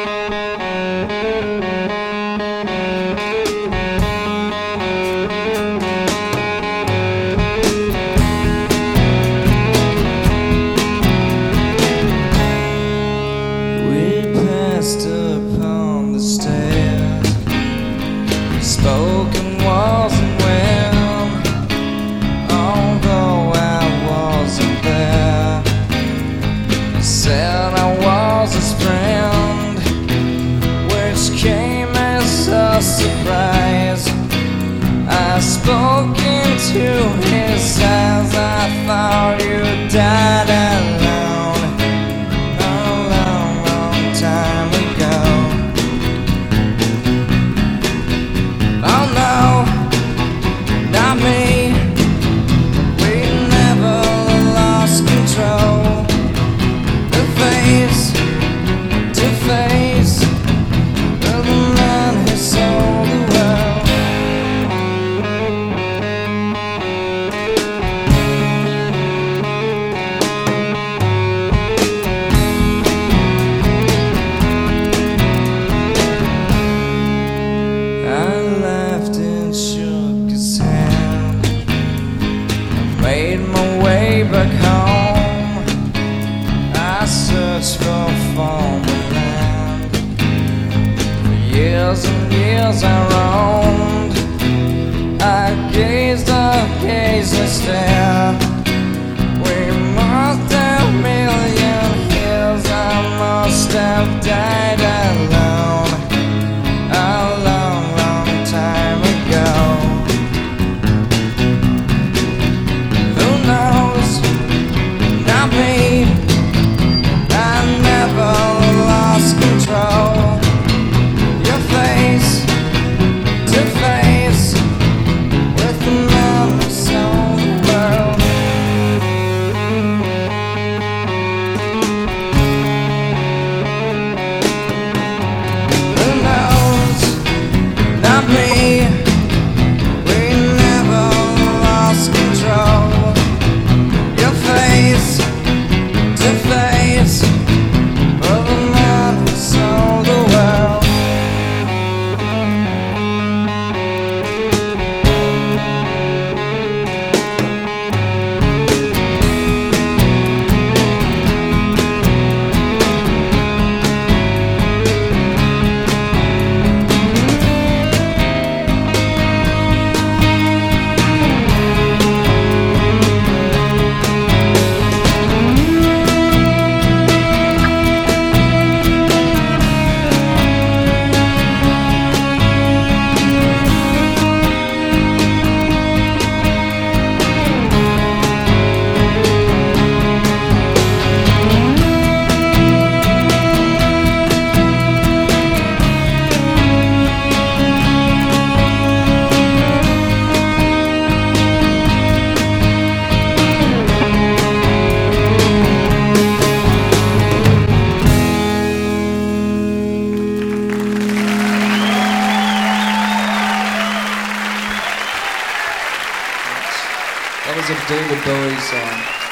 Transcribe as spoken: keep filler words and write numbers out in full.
Upon the stairs, spoken wasn't well, although I wasn't there. He said I was his friend, which came as a surprise. I spoke into his eyes. I thought you died alone a long, long time ago. Oh no, not me. We never lost control. The face to face of the man who sold the world. I laughed and shook his hand. I made my way back home. I searched for former land. For years and years I roamed. I gazed, I gazed and stared. We must have million years. I must have died alone a long, long time ago. Who knows? Not me. I never lost control. Your face to face with the man who sold the world. Who knows? Not me. We never lost control. Your face to face of the man who sold the world. That was a David Bowie song.